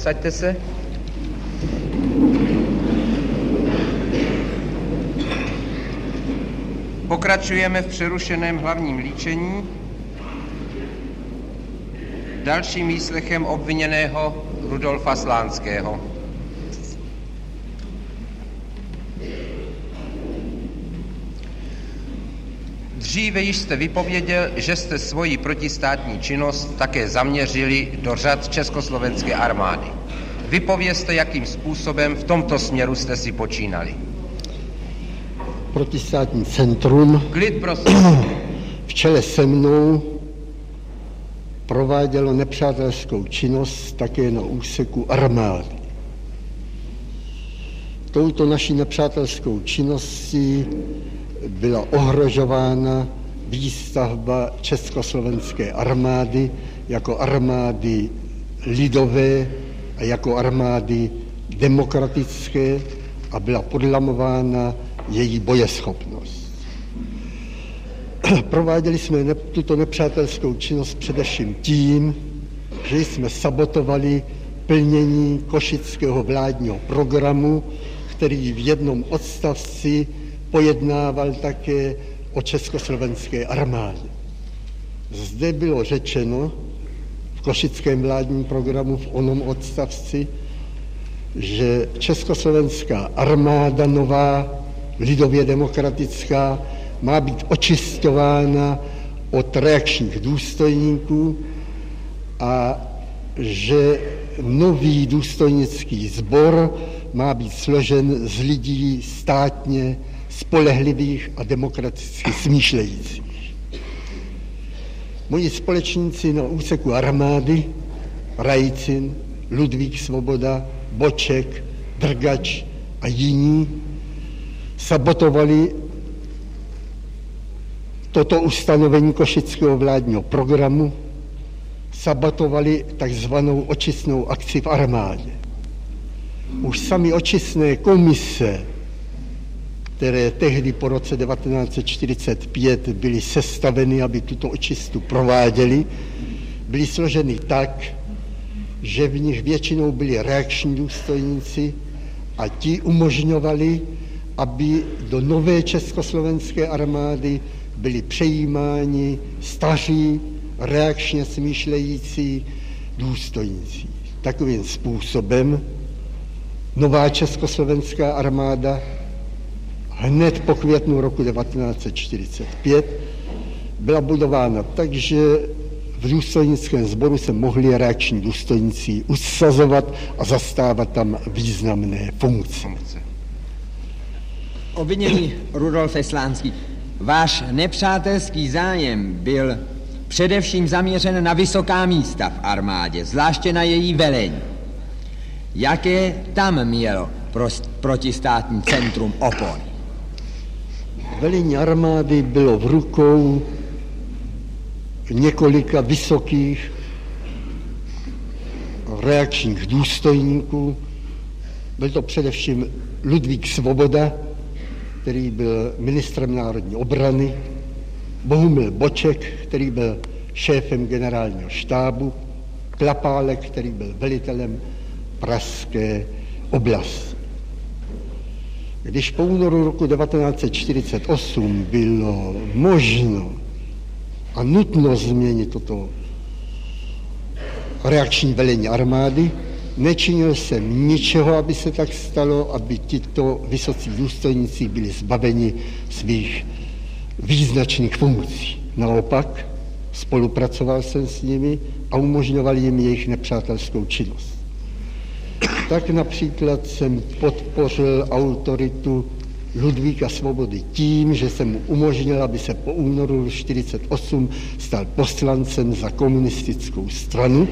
Posaďte se. Pokračujeme v přerušeném hlavním líčení dalším výslechem obviněného Rudolfa Slánského. Dříve již jste vypověděl, že jste svoji protistátní činnost také zaměřili do řad Československé armády. Vypovězte, jakým způsobem v tomto směru jste si počínali. Protistátní centrum Klid, prosím. v čele se mnou provádělo nepřátelskou činnost také na úseku armády. Touto naší nepřátelskou činností byla ohrožována výstavba Československé armády jako armády lidové a jako armády demokratické a byla podlamována její bojeschopnost. Prováděli jsme tuto nepřátelskou činnost především tím, že jsme sabotovali plnění košického vládního programu, který v jednom odstavci pojednával také o československé armádě. Zde bylo řečeno v košickém vládním programu v onom odstavci, že československá armáda nová, lidově demokratická, má být očišťována od reakčních důstojníků a že nový důstojnický sbor má být složen z lidí státně spolehlivých a demokraticky smýšlejících. Moji společníci na úseku armády, Rajcin, Ludvík Svoboda, Boček, Drgač a jiní, sabotovali toto ustanovení košického vládního programu, sabotovali takzvanou očistnou akci v armádě. Už sami očistné komise, které tehdy po roce 1945 byly sestaveny, aby tuto očistu prováděli, byly složeny tak, že v nich většinou byli reakční důstojníci a ti umožňovali, aby do nové československé armády byli přejímáni staří, reakčně smýšlející důstojníci. Takovým způsobem nová československá armáda hned po květnu roku 1945 byla budována tak, že v důstojnickém sboru se mohli reakční důstojníci usazovat a zastávat tam významné funkce. Obviněný Rudolfe Slánský, váš nepřátelský zájem byl především zaměřen na vysoká místa v armádě, zvláště na její velení. Jaké tam mělo protistátní centrum opony? Velení armády bylo v rukou několika vysokých reakčních důstojníků. Byl to především Ludvík Svoboda, který byl ministrem národní obrany, Bohumil Boček, který byl šéfem generálního štábu, Klapálek, který byl velitelem pražské oblasti. Když po únoru roku 1948 bylo možno a nutno změnit toto reakční velení armády, nečinil jsem ničeho, aby se tak stalo, aby tito vysocí důstojníci byli zbaveni svých význačných funkcí. Naopak spolupracoval jsem s nimi a umožňoval jim jejich nepřátelskou činnost. Tak například jsem podpořil autoritu Ludvíka Svobody tím, že jsem mu umožnil, aby se po únoru 1948 stal poslancem za komunistickou stranu.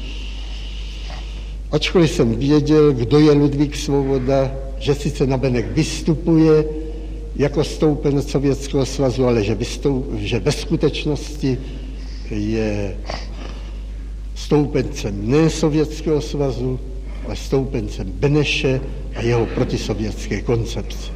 Ačkoliv jsem věděl, kdo je Ludvík Svoboda, že sice navenek vystupuje jako stoupenec Sovětského svazu, ale že ve skutečnosti je stoupencem ne Sovětského svazu, ale stoupencem Beneše a jeho protisovětské koncepce.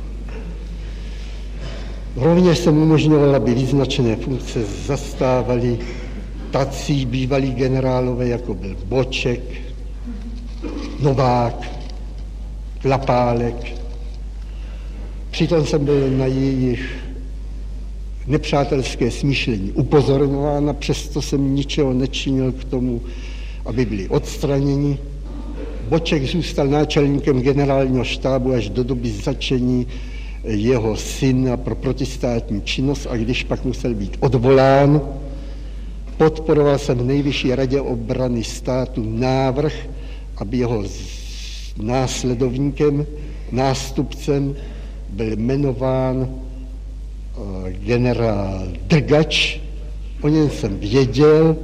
Rovněž jsem umožňoval, aby význačné funkce zastávali tací bývalí generálové, jako byl Boček, Novák, Lapálek. Přitom jsem byl na jejich nepřátelské smýšlení upozorňován a přesto jsem ničeho nečinil k tomu, aby byli odstraněni. Boček zůstal náčelníkem generálního štábu až do doby zatčení jeho syna pro protistátní činnost a když pak musel být odvolán, podporoval jsem v Nejvyšší radě obrany státu návrh, aby jeho následovníkem, nástupcem byl jmenován generál Drgač. O něm jsem věděl,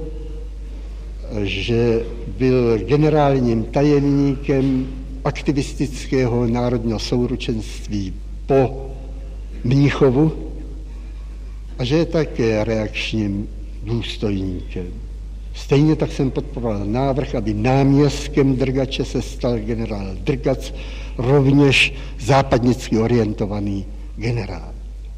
že byl generálním tajemníkem aktivistického národního souručenství po Mnichovu a že je také reakčním důstojníkem. Stejně tak jsem podporoval návrh, aby náměstkem Drgače se stal generál Drgac, rovněž západnicky orientovaný generál.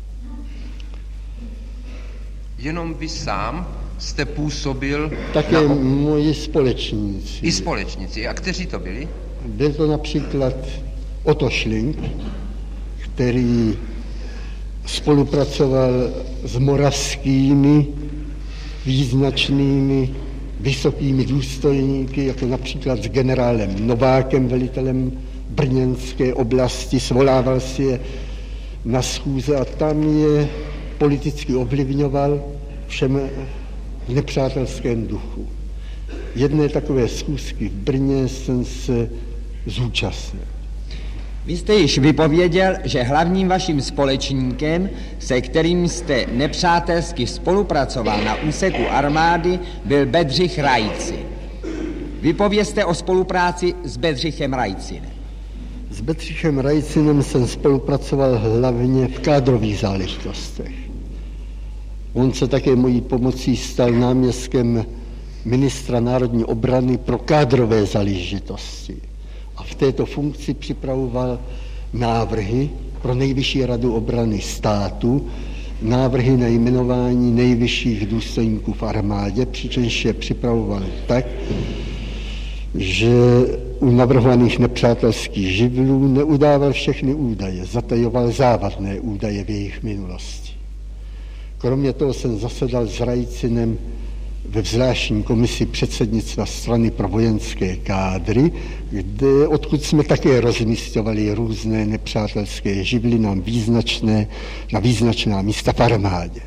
Jenom vy sám jste působil... Také moji společníci. I společníci. A kteří to byli? Byl to například Otto Schlink, který spolupracoval s moravskými význačnými vysokými důstojníky, jako například s generálem Novákem, velitelem brněnské oblasti, svolával si je na schůze a tam je politicky ovlivňoval všem v nepřátelském duchu. Jedné takové schůzky v Brně jsem se zúčastnil. Vy jste již vypověděl, že hlavním vaším společníkem, se kterým jste nepřátelsky spolupracoval na úseku armády, byl Bedřich Rajci. Vypovězte o spolupráci s Bedřichem Rajcinem. S Bedřichem Rajcinem jsem spolupracoval hlavně v kádrových záležitostech. On se také mojí pomocí stal náměstkem ministra národní obrany pro kádrové záležitosti. A v této funkci připravoval návrhy pro Nejvyšší radu obrany státu, návrhy na jmenování nejvyšších důstojníků v armádě, přičemž je připravoval tak, že u navrhovaných nepřátelských živlů neudával všechny údaje, zatajoval závadné údaje v jejich minulosti. Kromě toho jsem zasedal s Rajcinem ve zvláštní komisi předsednictva strany pro vojenské kádry, odkud jsme také rozmisťovali různé nepřátelské živly na význačná místa v armádě.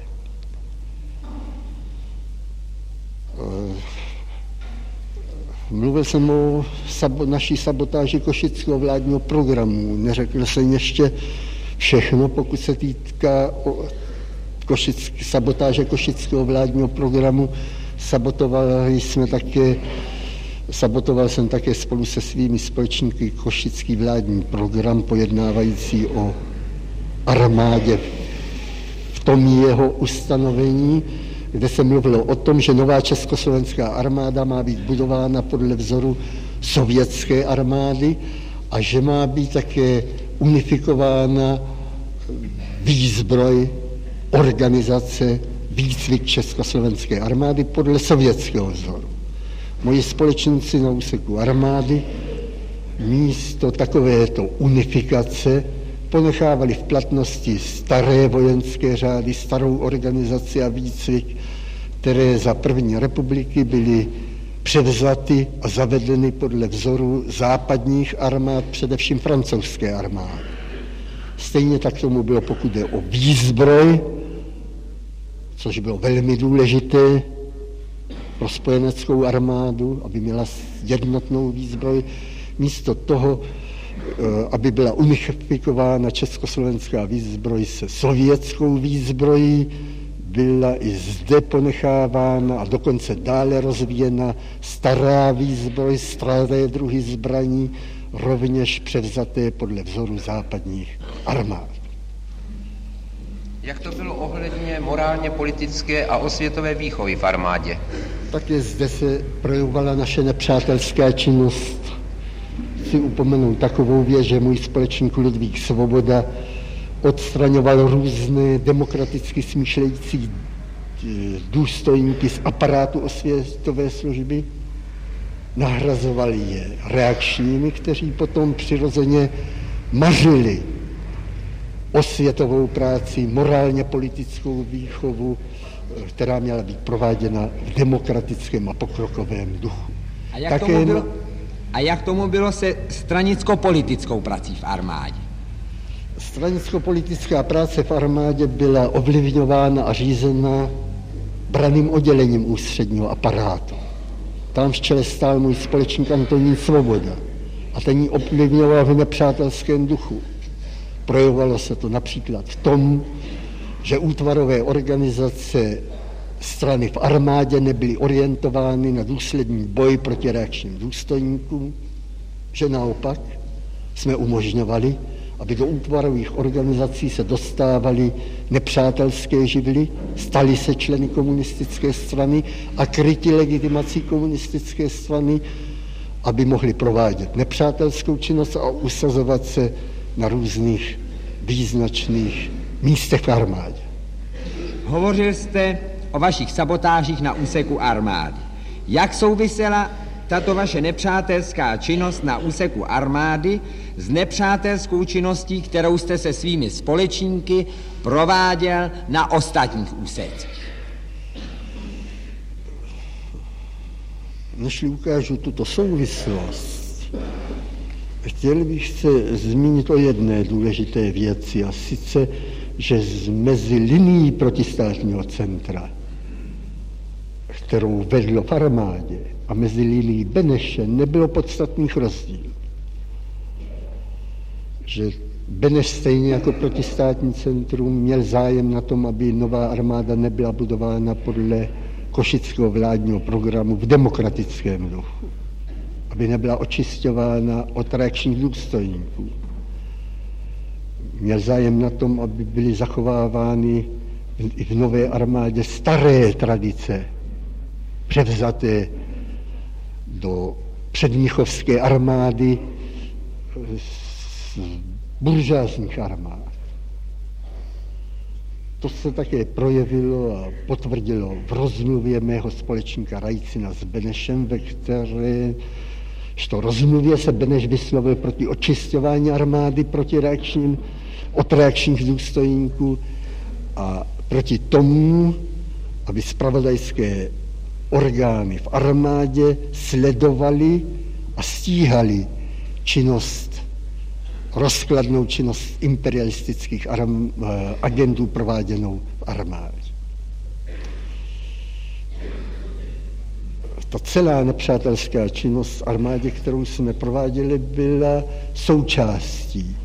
Mluvil jsem o naší sabotáži košického vládního programu. Neřekl jsem ještě všechno, pokud se týká sabotáže košického vládního programu. Sabotoval jsem také spolu se svými společníky košický vládní program pojednávající o armádě v tom jeho ustanovení, kde se mluvilo o tom, že nová československá armáda má být budována podle vzoru sovětské armády a že má být také unifikována výzbroj, organizace, výcvik československé armády podle sovětského vzoru. Moji společníci na úseku armády místo takovéto unifikace ponechávali v platnosti staré vojenské řády, starou organizaci a výcvik, které za první republiky byly převzaty a zavedeny podle vzoru západních armád, především francouzské armády. Stejně tak tomu bylo, pokud jde o výzbroj, což bylo velmi důležité pro spojeneckou armádu, aby měla jednotnou výzbroj. Místo toho, aby byla unifikována československá výzbroj se sovětskou výzbrojí, byla i zde ponechávána a dokonce dále rozvíjena stará výzbroj, staré druhy zbraní, rovněž převzaté podle vzoru západních armád. Jak to bylo ohledně morálně politické a osvětové výchovy v armádě? Také zde se projevovala naše nepřátelská činnost. Chci upomenout takovou věc, že můj společník Ludvík Svoboda odstraňoval různé demokraticky smýšlející důstojníky z aparátu osvětové služby nahrazovali je reakčními, kteří potom přirozeně mařili osvětovou práci, morálně politickou výchovu, která měla být prováděna v demokratickém a pokrokovém duchu. A jak tomu bylo se stranicko-politickou prací v armádě? Stranicko-politická práce v armádě byla ovlivňována a řízena branným oddělením ústředního aparátu. Tam v čele stál můj společník Antonín Svoboda a ten ji ovlivňoval v nepřátelském duchu. Projevovalo se to například v tom, že útvarové organizace strany v armádě nebyly orientovány na důsledný boj proti reakčním důstojníkům, že naopak jsme umožňovali, aby do útvarových organizací se dostávaly nepřátelské živly, stali se členy komunistické strany a kryti legitimací komunistické strany, aby mohli provádět nepřátelskou činnost a usazovat se na různých význačných místech v armádě. Hovořil jste o vašich sabotážích na úseku armády. Jak souvisela tato vaše nepřátelská činnost na úseku armády s nepřátelskou činností, kterou jste se svými společníky prováděl na ostatních úsecích? Než ukážu tuto souvislost, chtěl bych se zmínit o jedné důležité věci, a sice, že mezi linií protistátního centra, kterou vedlo v armádě, a mezi linií Beneše nebylo podstatných rozdílů. Že Beneš stejně jako protistátní centrum měl zájem na tom, aby nová armáda nebyla budována podle košického vládního programu v demokratickém duchu, aby nebyla očišťována od reakčních důstojníků. Měl zájem na tom, aby byly zachovávány i v nové armádě staré tradice, převzaté do předmnichovské armády z buržoazních armád. To se také projevilo a potvrdilo v rozmluvě mého společníka Rajcina s Benešem, ve které rozmluvě se Beneš vyslovil proti očisťování armády od reakčních důstojníků a proti tomu, aby zpravodajské orgány v armádě sledovali a stíhali rozkladnou činnost imperialistických agentů prováděnou v armádě. Ta celá nepřátelská činnost v armádě, kterou jsme prováděli, byla součástí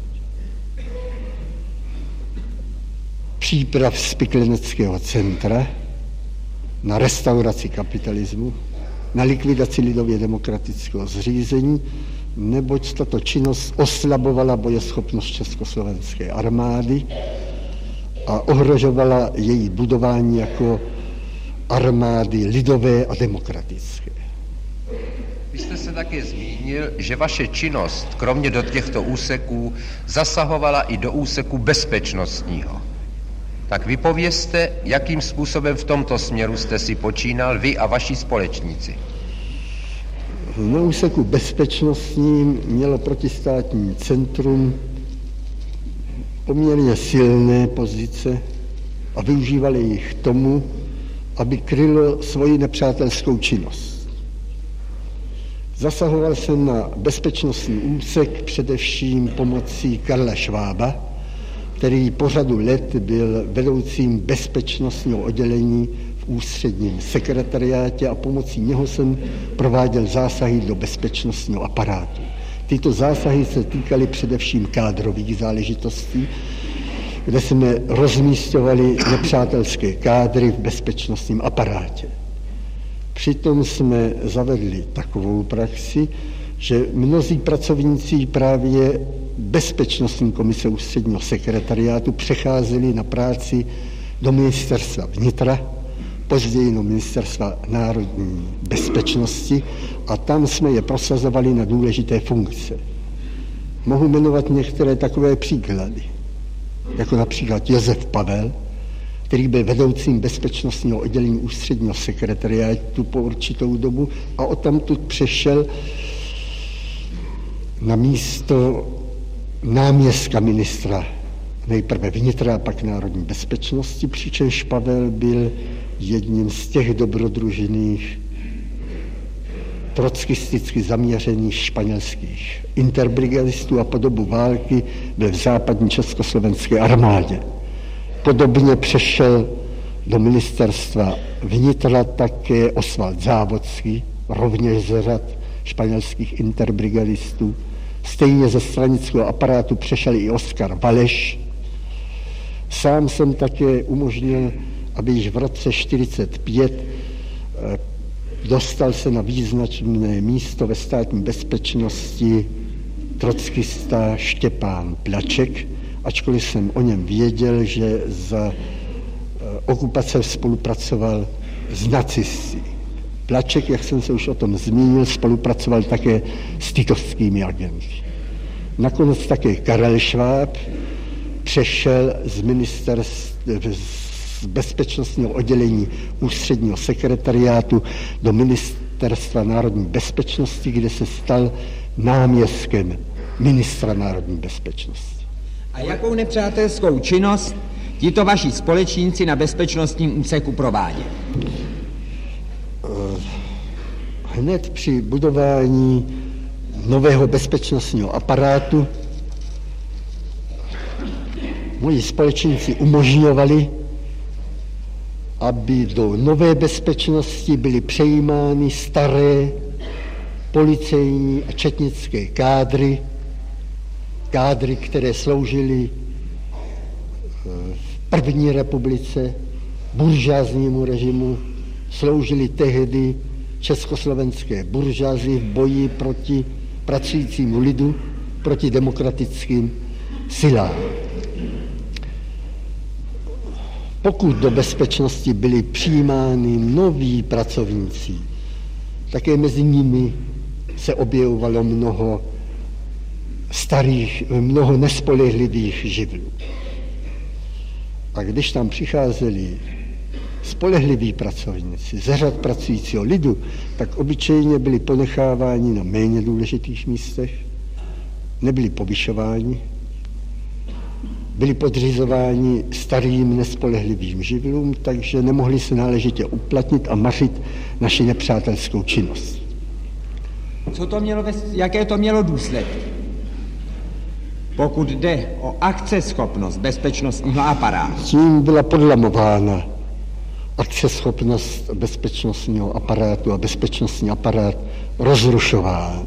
příprav Spikleneckého centra na restauraci kapitalismu, na likvidaci lidově demokratického zřízení, neboť tato činnost oslabovala bojeschopnost československé armády a ohrožovala její budování jako armády lidové a demokratické. Vy jste se také zmínil, že vaše činnost, kromě do těchto úseků, zasahovala i do úseku bezpečnostního. Tak vypovězte, jakým způsobem v tomto směru jste si počínal vy a vaši společníci. Na úseku bezpečnostním mělo protistátní centrum poměrně silné pozice a využívali jich k tomu, aby krylo svoji nepřátelskou činnost. Zasahoval jsem na bezpečnostní úsek především pomocí Karla Švába, který po řadu let byl vedoucím bezpečnostního oddělení v ústředním sekretariátě a pomocí něho jsem prováděl zásahy do bezpečnostního aparátu. Tyto zásahy se týkaly především kádrových záležitostí, kde jsme rozmísťovali nepřátelské kádry v bezpečnostním aparátě. Přitom jsme zavedli takovou praxi, že mnozí pracovníci právě bezpečnostní komise ústředního sekretariátu přecházeli na práci do ministerstva vnitra, později do ministerstva národní bezpečnosti a tam jsme je prosazovali na důležité funkce. Mohu jmenovat některé takové příklady, jako například Josef Pavel, který byl vedoucím bezpečnostního oddělení ústředního sekretariátu po určitou dobu a odtamtud přešel na místo náměstka ministra nejprve vnitra a pak národní bezpečnosti, přičemž Pavel byl jedním z těch dobrodružných trotskisticky zaměřených španělských interbrigadistů a po dobu války byl v západní československé armádě. Podobně přešel do ministerstva vnitra také Osvald Závodský, rovněž z řad španělských interbrigadistů. Stejně ze stranického aparátu přešel i Oskar Valeš. Sám jsem také umožnil, aby již v roce 1945 dostal se na význačné místo ve státní bezpečnosti trockista Štěpán Plaček, ačkoliv jsem o něm věděl, že za okupace spolupracoval s nacisty. Plaček, jak jsem se už o tom zmínil, spolupracoval také s titovskými agenty. Nakonec také Karel Šváb přešel z bezpečnostního oddělení ústředního sekretariátu do ministerstva národní bezpečnosti, kde se stal náměstkem ministra národní bezpečnosti. A jakou nepřátelskou činnost tito vaši společníci na bezpečnostním úseku prováděli? Hned při budování nového bezpečnostního aparátu moji společníci umožňovali, aby do nové bezpečnosti byly přejímány staré policejní a četnické kádry, které sloužily v první republice buržáznímu režimu, sloužily tehdy československé buržázi v boji proti pracujícímu lidu, proti demokratickým silám. Pokud do bezpečnosti byli přijímáni noví pracovníci, také mezi nimi se objevovalo mnoho nespolehlivých živlů. A když tam přicházeli spolehliví pracovníci ze řad pracujícího lidu, tak obyčejně byli ponecháváni na méně důležitých místech, nebyli povyšováni, byli podřizováni starým nespolehlivým živlům, takže nemohli se náležitě uplatnit a mařit naši nepřátelskou činnost. Jaké to mělo důsledky? Pokud jde o akceschopnost bezpečnostního aparátu. Tím byla podlamována akceschopnost bezpečnostního aparátu a bezpečnostní aparát rozrušován.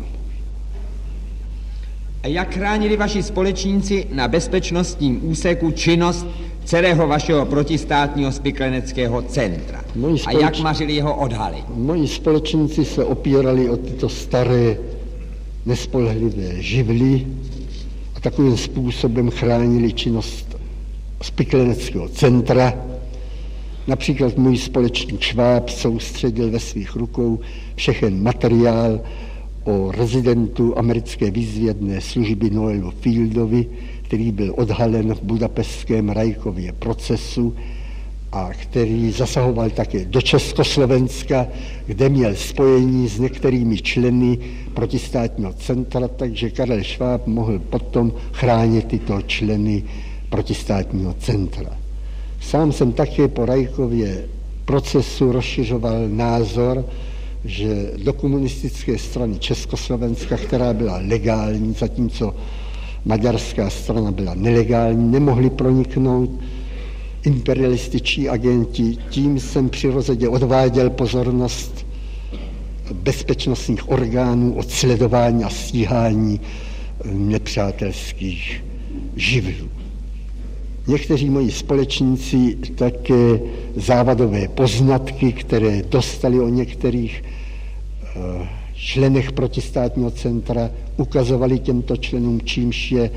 A jak chránili vaši společníci na bezpečnostním úseku činnost celého vašeho protistátního spikleneckého centra? A jak mařili jeho odhaly? Moji společníci se opírali o tyto staré nespolehlivé živly a takovým způsobem chránili činnost spikleneckého centra. Například můj společník Šváb soustředil ve svých rukou všechen materiál o rezidentu americké výzvědné služby Noelu Fieldovi, který byl odhalen v budapešťském Rajkově procesu a který zasahoval také do Československa, kde měl spojení s některými členy protistátního centra, takže Karel Šváb mohl potom chránit tyto členy protistátního centra. Sám jsem také po Rajkově procesu rozšiřoval názor, že do komunistické strany Československa, která byla legální, zatímco maďarská strana byla nelegální, nemohli proniknout imperialističtí agenti. Tím jsem přirozeně odváděl pozornost bezpečnostních orgánů od sledování a stíhání nepřátelských živlů. Někteří moji společníci také závadové poznatky, které dostali o některých členech protistátního centra, ukazovali těmto členům, čímž je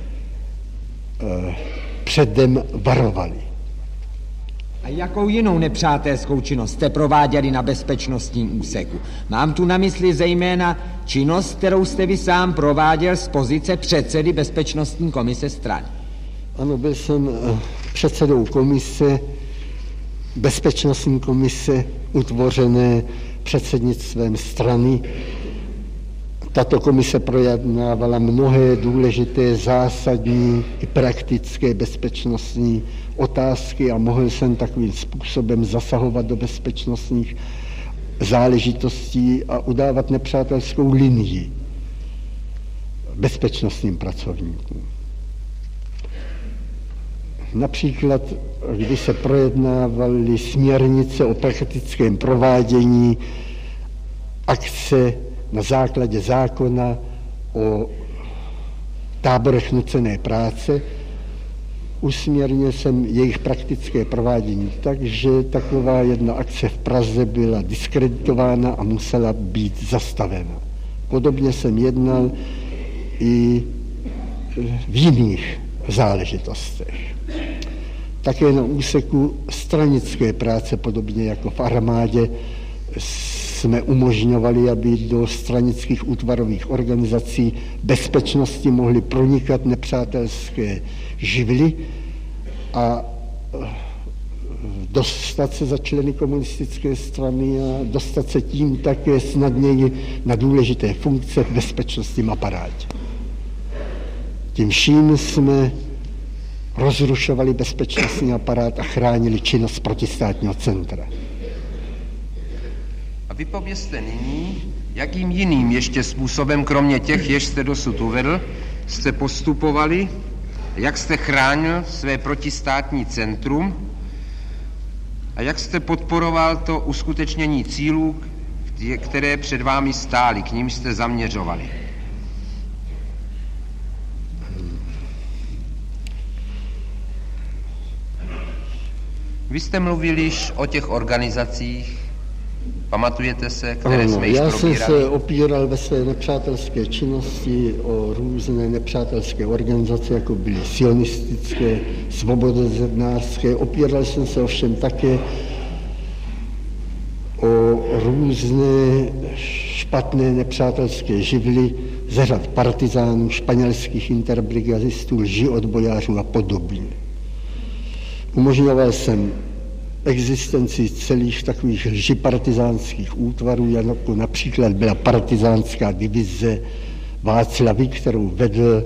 předem varovali. A jakou jinou nepřátelskou činnost jste prováděli na bezpečnostním úseku? Mám tu na mysli zejména činnost, kterou jste vy sám prováděl z pozice předsedy Bezpečnostní komise strany. Ano, byl jsem předsedou komise, bezpečnostní komise utvořené předsednictvem strany. Tato komise projednávala mnohé důležité, zásadní i praktické bezpečnostní otázky a mohl jsem takovým způsobem zasahovat do bezpečnostních záležitostí a udávat nepřátelskou linii bezpečnostním pracovníkům. Například, když se projednávaly směrnice o praktickém provádění akce na základě zákona o táborech nucené práce, usměrnil jsem jejich praktické provádění, takže taková jedna akce v Praze byla diskreditována a musela být zastavena. Podobně jsem jednal i v jiných záležitostech. Také na úseku stranické práce, podobně jako v armádě, jsme umožňovali, aby do stranických útvarových organizací bezpečnosti mohly pronikat nepřátelské živly a dostat se za členy komunistické strany a dostat se tím také snadněji na důležité funkce v bezpečnostním aparátě. Tím vším jsme rozrušovali bezpečnostní aparát a chránili činnost protistátního centra. A vypovězte nyní, jakým jiným ještě způsobem, kromě těch, jež jste dosud uvedl, jste postupovali, jak jste chránil své protistátní centrum a jak jste podporoval to uskutečnění cílů, které před vámi stály, k nim jste zaměřovali. Vy jste mluvil již o těch organizacích, pamatujete se, které jsme již probírali? Já jsem se opíral ve své nepřátelské činnosti o různé nepřátelské organizace, jako byly sionistické, svobodozednářské. Opíral jsem se ovšem také o různé špatné nepřátelské živly ze řad partizánů, španělských interbrigadistů, lžiodbojářů a podobně. Umožňoval jsem existenci celých takových lžipartizánských útvarů, jako například byla partizánská divize Václavy, kterou vedl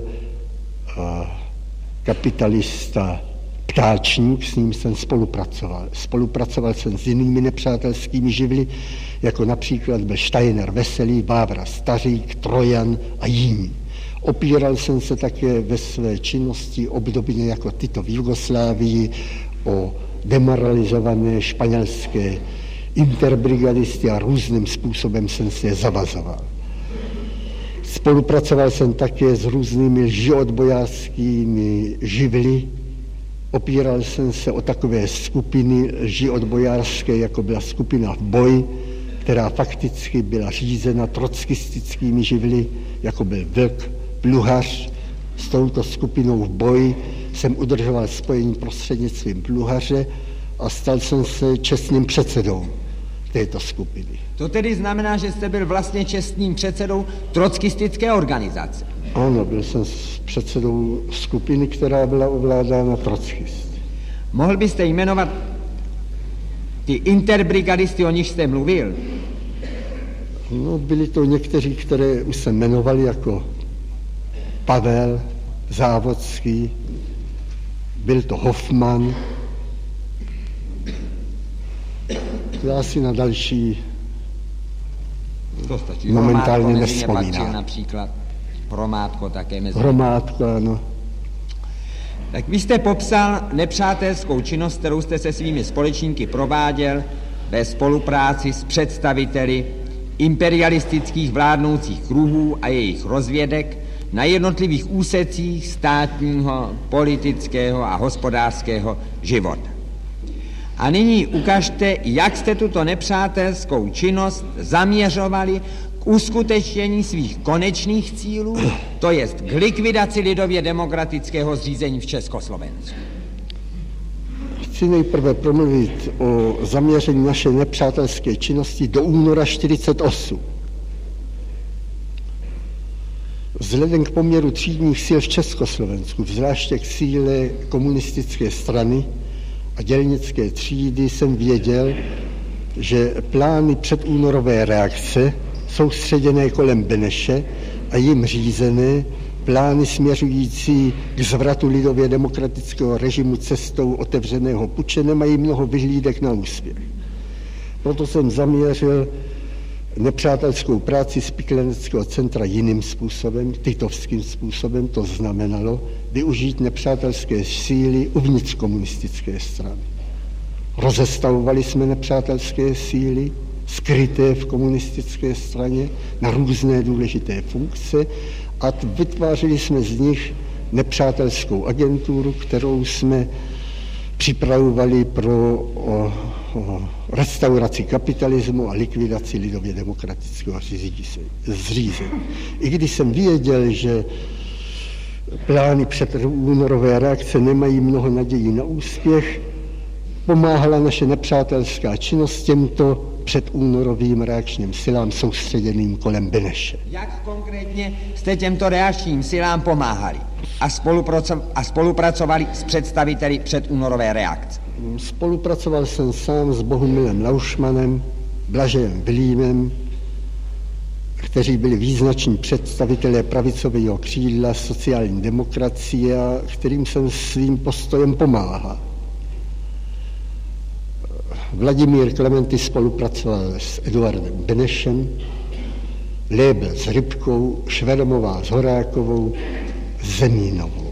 kapitalista Ptáčník, s ním jsem spolupracoval. Spolupracoval jsem s jinými nepřátelskými živly, jako například byl Steiner Veselý, Vávra Stařík, Trojan a jiní. Opíral jsem se také ve své činnosti obdobně jako tyto v Jugoslávii o demoralizované španělské interbrigadisty a různým způsobem jsem se je zavazoval. Spolupracoval jsem také s různými lžiodbojářskými živly. Opíral jsem se o takové skupiny lžiodbojářské, jako byla skupina v boji, která fakticky byla řízena trotskistickými živly, jako byl Vlk, Pluhař. S touto skupinou v boji jsem udržoval spojení prostřednictvím Pluhaře a stal jsem se čestným předsedou této skupiny. To tedy znamená, že jste byl vlastně čestným předsedou trotskistické organizace? Ano, byl jsem předsedou skupiny, která byla ovládána trockisty. Mohl byste jmenovat ty interbrigadisty, o nich jste mluvil? No, byli to někteří, které už se jmenovali jako Pavel Závodský, byl to Hoffman. Já si na další momentálně nevzpomínám. Například Hromádko také mezi. Hromádko, ano. Tak vy jste popsal nepřátelskou činnost, kterou jste se svými společníky prováděl ve spolupráci s představiteli imperialistických vládnoucích kruhů a jejich rozvědek na jednotlivých úsecích státního, politického a hospodářského života. A nyní ukažte, jak jste tuto nepřátelskou činnost zaměřovali k uskutečnění svých konečných cílů, to jest k likvidaci lidově demokratického zřízení v Československu. Chci nejprve promluvit o zaměření naší nepřátelské činnosti do února 1948. Vzhledem k poměru třídních sil v Československu, zvláště k síle komunistické strany a dělnické třídy jsem věděl, že plány předúnorové reakce soustředěné kolem Beneše a jim řízené plány směřující k zvratu lidově demokratického režimu cestou otevřeného puče nemají mnoho vyhlídek na úspěch. Proto jsem zaměřil nepřátelskou práci Spikleneckého centra jiným způsobem, titovským způsobem, to znamenalo využít nepřátelské síly uvnitř komunistické strany. Rozestavovali jsme nepřátelské síly, skryté v komunistické straně, na různé důležité funkce a vytvářeli jsme z nich nepřátelskou agenturu, kterou jsme připravovali pro restauraci kapitalismu a likvidaci lidově demokratického zřízení. I když jsem věděl, že plány předúnorové reakce nemají mnoho nadějí na úspěch, pomáhala naše nepřátelská činnost těmto předúnorovým reakčním silám soustředěným kolem Beneše. Jak konkrétně jste těmto reakčním silám pomáhali a spolupracovali s představiteli předúnorové reakce? Spolupracoval jsem sám s Bohumilem Laušmanem, Blažejem Vilímem, kteří byli význační představitelé pravicového křídla sociální demokracie a kterým jsem svým postojem pomáhal. Vladimír Klementy spolupracoval s Eduardem Benešem, Lébel s Rybkou, Švedomová s Horákovou, Zemínovou.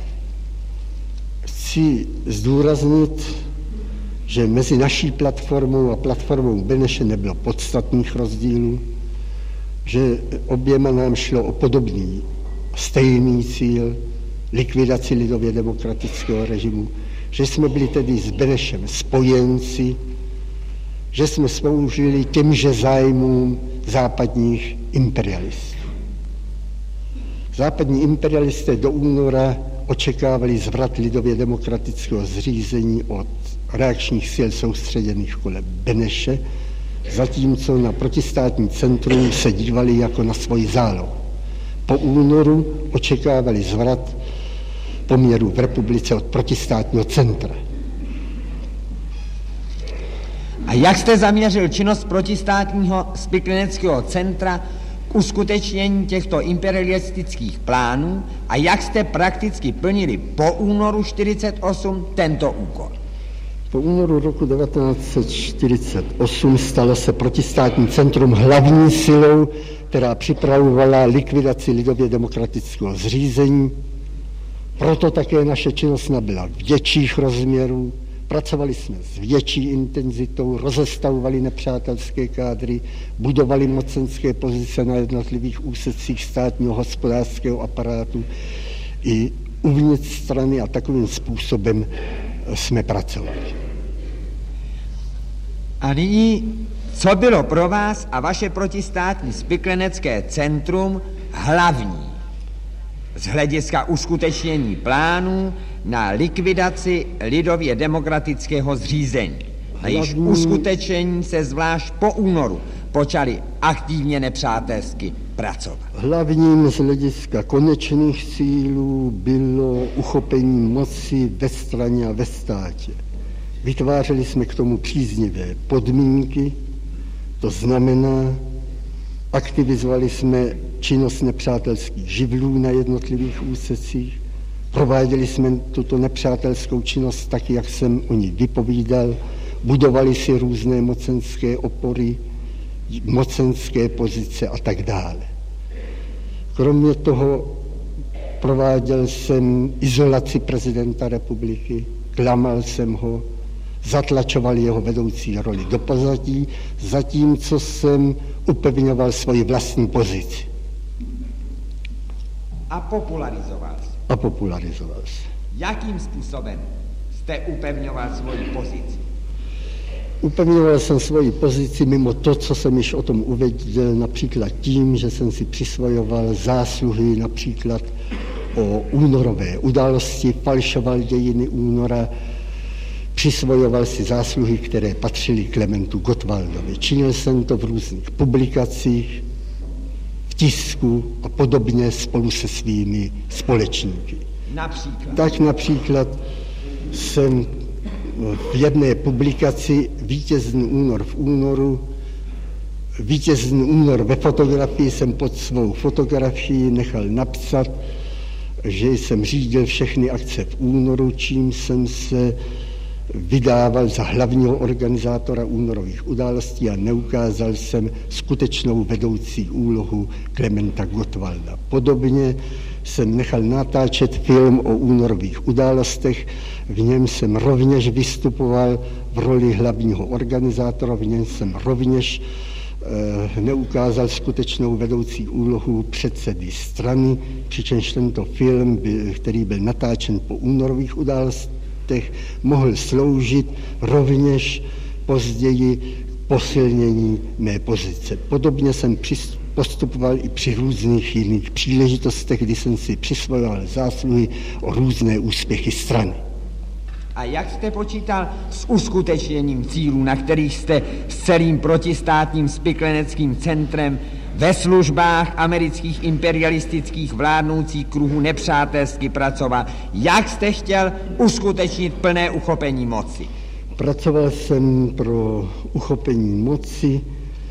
Chci zdůraznit, že mezi naší platformou a platformou Beneše nebylo podstatných rozdílů, že oběma nám šlo o podobný, stejný cíl, likvidaci lidově demokratického režimu, že jsme byli tedy s Benešem spojenci, že jsme sloužili těmže zájmům západních imperialistů. Západní imperialisté do února očekávali zvrat lidově demokratického zřízení od reakčních sil soustředěných kolem Beneše, zatímco na protistátní centrum se dívali jako na svoji zálohu. Po únoru očekávali zvrat poměrů v republice od protistátního centra. A jak jste zaměřil činnost protistátního Spikleneckého centra k uskutečnění těchto imperialistických plánů a jak jste prakticky plnili po únoru 1948 tento úkol? Po únoru roku 1948 stalo se protistátní centrum hlavní silou, která připravovala likvidaci lidově demokratického zřízení. Proto také naše činnost nabyla větších rozměrů, pracovali jsme s větší intenzitou, rozestavovali nepřátelské kádry, budovali mocenské pozice na jednotlivých úsecích státního hospodářského aparátu i uvnitř strany a takovým způsobem jsme pracovali. A nyní, co bylo pro vás a vaše protistátní Spiklenecké centrum hlavní z hlediska uskutečnění plánů na likvidaci lidově demokratického zřízení? Na jejíž uskutečnění se zvlášť po únoru počali aktivně nepřátelsky pracovat. Hlavním z hlediska konečných cílů bylo uchopení moci ve straně a ve státě. Vytvářeli jsme k tomu příznivé podmínky, to znamená, aktivizovali jsme činnost nepřátelských živlů na jednotlivých úsecích, prováděli jsme tuto nepřátelskou činnost tak, jak jsem o ní vypovídal, budovali si různé mocenské opory, mocenské pozice a tak dále. Kromě toho prováděl jsem izolaci prezidenta republiky, klamal jsem ho, zatlačoval jeho vedoucí roli do pozadí, zatímco jsem upevňoval svoji vlastní pozici. A popularizoval se. Jakým způsobem jste upevňoval svoji pozici? Upevňoval jsem svoji pozici mimo to, co jsem již o tom uvedl, například tím, že jsem si přisvojoval zásluhy například o únorové události, falšoval dějiny února, přisvojoval si zásluhy, které patřily Klementu Gottwaldovi. Činil jsem to v různých publikacích, v tisku a podobně spolu se svými společníky. Například? Tak například jsem v jedné publikaci Vítězný únor ve fotografii jsem pod svou fotografii nechal napsat, že jsem řídil všechny akce v únoru, čím jsem se vydával za hlavního organizátora únorových událostí a neukázal jsem skutečnou vedoucí úlohu Klementa Gottwalda. Podobně jsem nechal natáčet film o únorových událostech, v něm jsem rovněž vystupoval v roli hlavního organizátora, v něm jsem rovněž neukázal skutečnou vedoucí úlohu předsedy strany, přičemž tento film, který byl natáčen po únorových událostech, mohl sloužit rovněž později k posilnění mé pozice. Podobně jsem postupoval i při různých jiných příležitostech, kdy jsem si přisvojoval zásluhy o různé úspěchy strany. A jak jste počítal s uskutečněním cílů, na kterých jste s celým protistátním spikleneckým centrem ve službách amerických imperialistických vládnoucích kruhů nepřátelsky pracoval? Jak jste chtěl uskutečnit plné uchopení moci? Pracoval jsem pro uchopení moci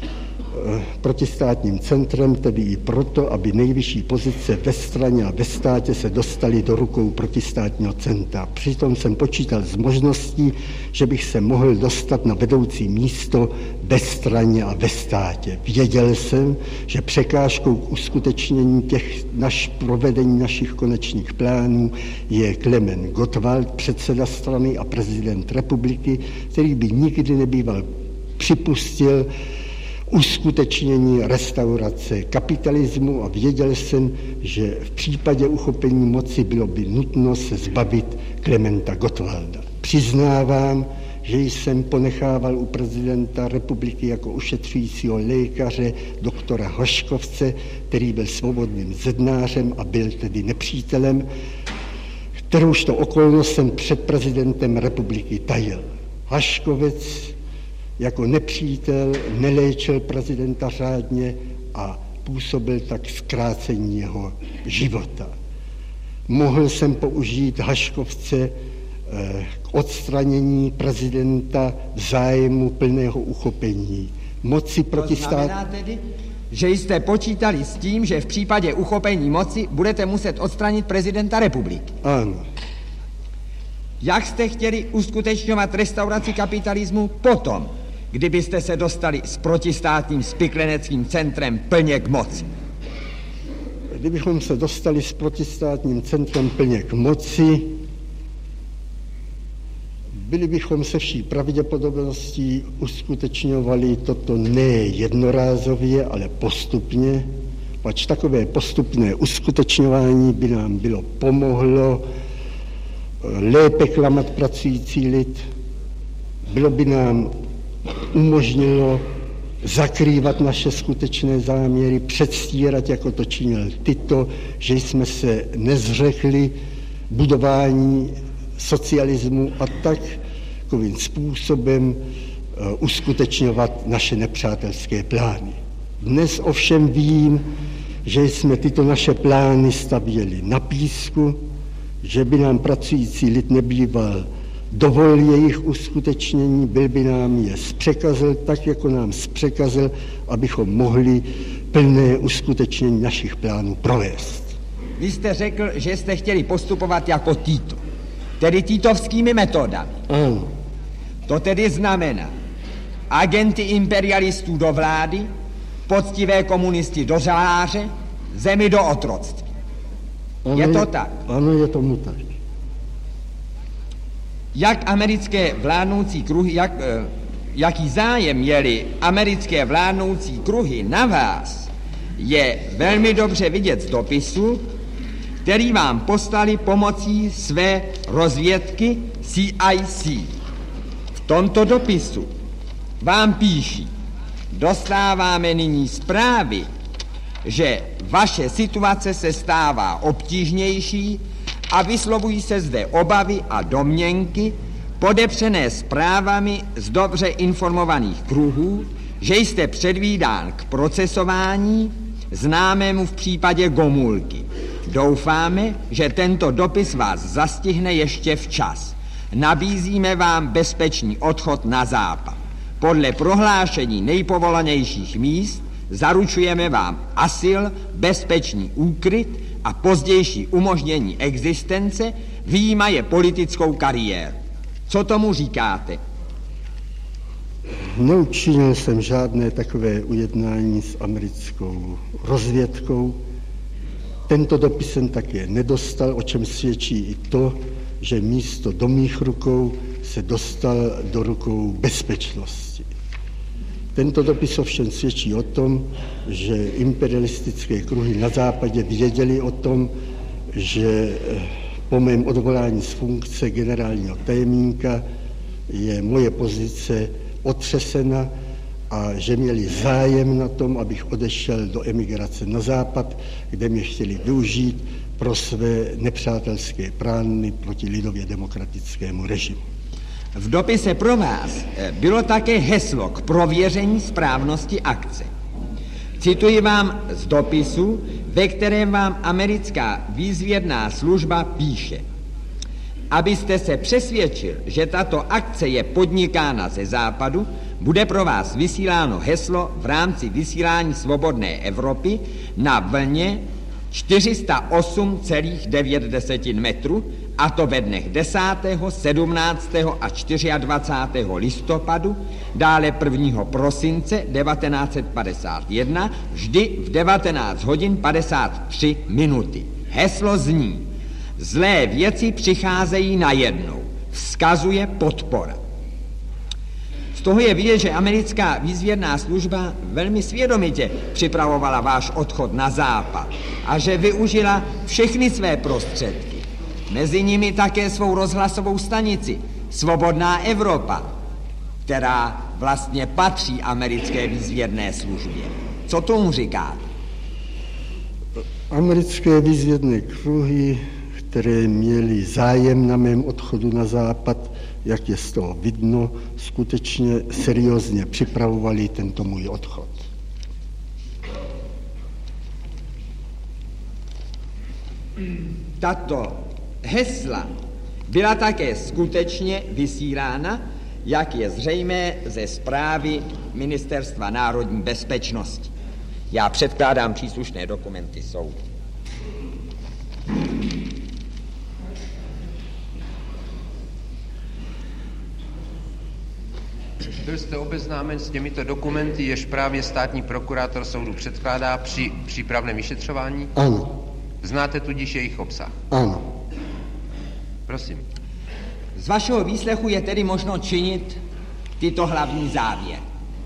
protistátním centrem, tedy i proto, aby nejvyšší pozice ve straně a ve státě se dostaly do rukou protistátního centra. Přitom jsem počítal s možností, že bych se mohl dostat na vedoucí místo ve straně a ve státě. Věděl jsem, že překážkou k uskutečnění provedení našich konečných plánů je Klement Gottwald, předseda strany a prezident republiky, který by nikdy nebýval připustil uskutečnění restaurace kapitalismu a věděl jsem, že v případě uchopení moci bylo by nutno se zbavit Klementa Gottwalda. Přiznávám, že jsem ponechával u prezidenta republiky jako ošetřujícího lékaře doktora Haškovce, který byl svobodným zednářem a byl tedy nepřítelem, kterouž to okolnost jsem před prezidentem republiky tajil. Haškovec jako nepřítel neléčil prezidenta řádně a působil tak zkrácení jeho života. Mohl jsem použít Haškovce k odstranění prezidenta v zájmu plného uchopení moci proti státu. To znamená tedy, že jste počítali s tím, že v případě uchopení moci budete muset odstranit prezidenta republiky? Ano. Jak jste chtěli uskutečňovat restauraci kapitalismu potom, kdybyste se dostali s protistátním spikleneckým centrem plně k moci? Kdybychom se dostali s protistátním centrem plně k moci, byli bychom se vší pravděpodobností uskutečňovali toto ne jednorázově, ale postupně, pač takové postupné uskutečňování by nám bylo pomohlo lépe klamat pracující lid, bylo by nám umožnilo zakrývat naše skutečné záměry, předstírat, jako to činil Tito, že jsme se nezřekli budování socialismu a takovým způsobem uskutečňovat naše nepřátelské plány. Dnes ovšem vím, že jsme tyto naše plány stavěli na písku, že by nám pracující lid nebýval dovol jejich uskutečnění, byl by nám je zpřekazil, tak jako nám zpřekazil, abychom mohli plné uskutečnění našich plánů provést. Vy jste řekl, že jste chtěli postupovat jako Tito, tedy titovskými metodami. Ano. To tedy znamená agenty imperialistů do vlády, poctivé komunisty do žaláře, zemi do otroctví. Ano, je to tak? Ano, je tomu tak. Jak americké vládnoucí kruhy, jaký zájem měli americké vládnoucí kruhy na vás, je velmi dobře vidět z dopisu, který vám poslali pomocí své rozvědky CIC. V tomto dopisu vám píší: dostáváme nyní zprávy, že vaše situace se stává obtížnější a vyslovují se zde obavy a domněnky podepřené zprávami z dobře informovaných kruhů, že jste předvídán k procesování známému v případě Gomulky. Doufáme, že tento dopis vás zastihne ještě včas. Nabízíme vám bezpečný odchod na západ. Podle prohlášení nejpovolanějších míst zaručujeme vám asyl, bezpečný úkryt a pozdější umožnění existence, vyjímaje politickou kariéru. Co tomu říkáte? Neučinil jsem žádné takové ujednání s americkou rozvědkou. Tento dopis jsem také nedostal, o čem svědčí i to, že místo do mých rukou se dostal do rukou bezpečnosti. Tento dopis ovšem svědčí o tom, že imperialistické kruhy na západě věděli o tom, že po mém odvolání z funkce generálního tajemníka je moje pozice otřesena a že měli zájem na tom, abych odešel do emigrace na západ, kde mě chtěli využít pro své nepřátelské plány proti lidově demokratickému režimu. V dopise pro vás bylo také heslo k prověření správnosti akce. Cituji vám z dopisu, ve kterém vám americká výzvědná služba píše: abyste se přesvědčil, že tato akce je podnikána ze západu, bude pro vás vysíláno heslo v rámci vysílání Svobodné Evropy na vlně 408,9 metru, a to ve dnech 10., 17. a 24. listopadu, dále 1. prosince 1951, vždy v 19 hodin 53 minuty. Heslo zní: zlé věci přicházejí najednou, vzkazuje podpora. Z toho je vidět, že americká výzvědná služba velmi svědomitě připravovala váš odchod na západ a že využila všechny své prostředky. Mezi nimi také svou rozhlasovou stanici Svobodná Evropa, která vlastně patří americké výzvědné službě. Co tomu říkáte? Americké výzvědné kruhy, které měly zájem na mém odchodu na západ, jak je z toho vidno, skutečně seriózně připravovali tento můj odchod. Tato hesla byla také skutečně vysílána, jak je zřejmé ze zprávy Ministerstva národní bezpečnosti. Já předkládám příslušné dokumenty soudu. Byl jste obeznámen s těmito dokumenty, jež právě státní prokurátor soudu předkládá při přípravném vyšetřování? Ano. Znáte tudíž jejich obsah? Ano. Prosím. Z vašeho výslechu je tedy možno činit tyto hlavní závěry.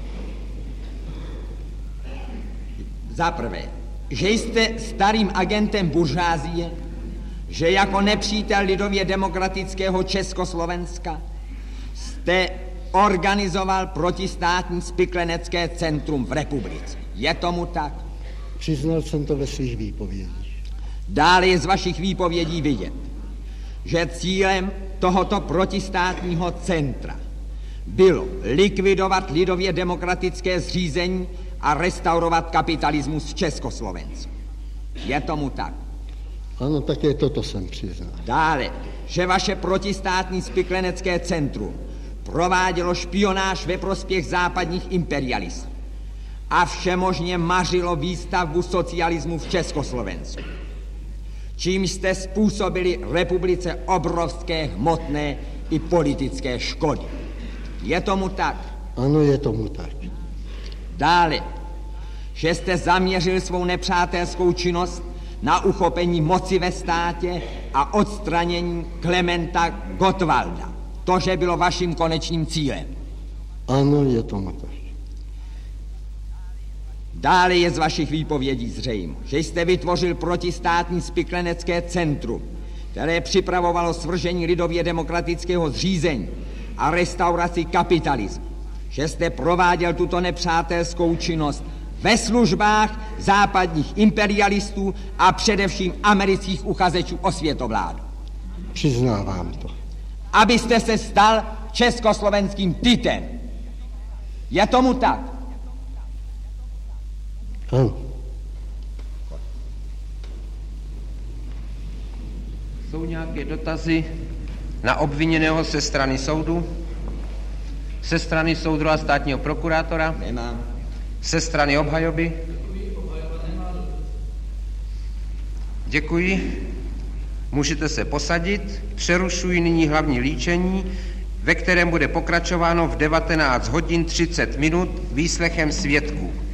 Za prvé, že jste starým agentem buržázie, že jako nepřítel lidově demokratického Československa jste organizoval protistátní spiklenecké centrum v republice. Je tomu tak? Přiznal jsem to ve svých výpovědích. Dále je z vašich výpovědí vidět, že cílem tohoto protistátního centra bylo likvidovat lidově demokratické zřízení a restaurovat kapitalismus v Československu. Je tomu tak? Ano, také toto jsem přiznal. Dále, že vaše protistátní spiklenecké centrum provádělo špionáž ve prospěch západních imperialistů a všemožně mařilo výstavbu socialismu v Československu, čím jste způsobili republice obrovské hmotné i politické škody. Je tomu tak? Ano, je tomu tak. Dále, že jste zaměřil svou nepřátelskou činnost na uchopení moci ve státě a odstranění Klementa Gottwalda. To, že bylo vaším konečným cílem. Ano, je tomu tak. Dále je z vašich výpovědí zřejmo, že jste vytvořil protistátní spiklenecké centrum, které připravovalo svržení lidově demokratického zřízení a restauraci kapitalismu. Že jste prováděl tuto nepřátelskou činnost ve službách západních imperialistů a především amerických uchazečů o světovládu. Přiznávám to. Abyste se stal československým Titem. Je tomu tak? Ano. Jsou nějaké dotazy Na obviněného ze strany soudu? Ze strany soudru a státního prokurátora? Nemám. Ze strany obhajoby? Děkuji. Můžete se posadit. Přerušuji nyní hlavní líčení, ve kterém bude pokračováno v 19 hodin 30 minut výslechem svědků.